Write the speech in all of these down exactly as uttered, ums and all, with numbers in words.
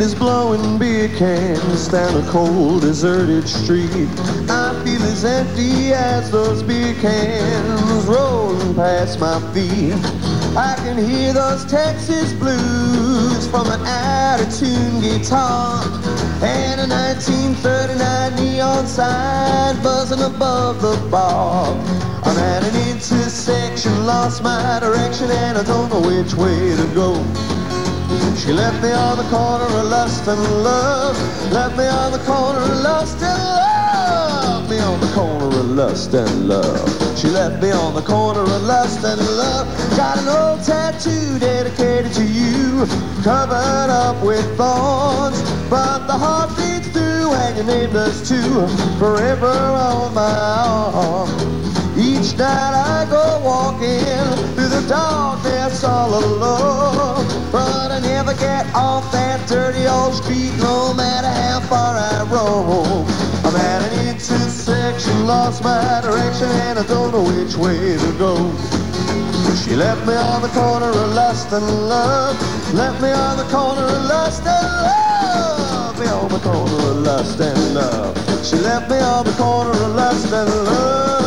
is blowing beer cans down a cold, deserted street. I feel as empty as those beer cans rolling past my feet. I can hear those Texas blues from an out-of-tune guitar and a nineteen thirty-nine neon sign buzzing above the bar. I'm at an intersection, lost my direction, and I don't know which way to go. She left me on the corner of lust and love. Left me on the corner of lust and love. Me on the corner of lust and love. She left me on the corner of lust and love. Got an old tattoo dedicated to you, covered up with thorns, but the heart beats through and your name does too, forever on my arm. Each night I go walking through the darkness all alone, but I never get off that dirty old street no matter how far I roam. I'm at an intersection, lost my direction, and I don't know which way to go. She left me on the corner of lust and love. Left me on the corner of lust and love. Me on the corner of lust and love. She left me on the corner of lust and love.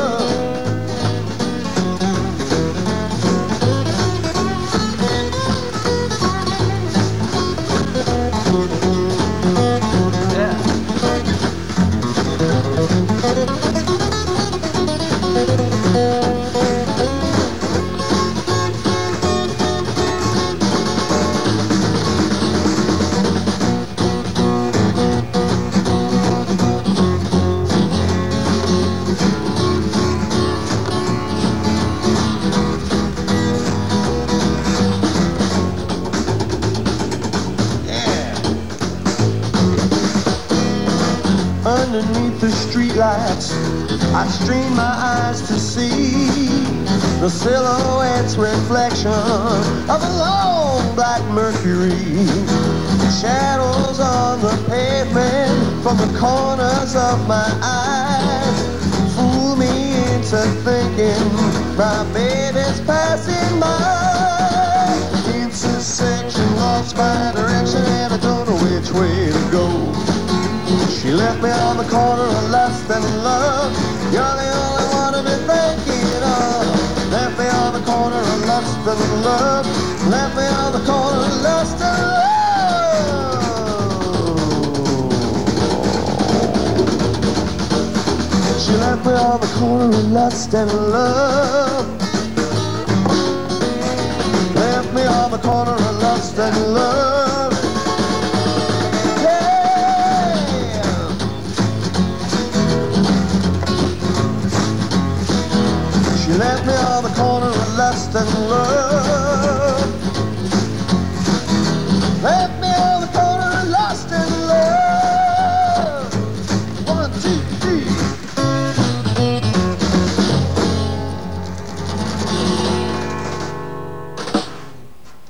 Underneath the streetlights, I strain my eyes to see the silhouette's reflection of a long black Mercury. Shadows on the pavement from the corners of my eyes fool me into thinking my baby's passing by. Intersection, lost my direction, and I don't know which way to go. She left me on the corner of lust and love. You're the only one I've been thinking of. Left me on the corner of lust and love. Left me on the corner of lust and love. She left me on the corner of lust and love. Left me on the corner of lust and love. She left me on the corner of lust and love.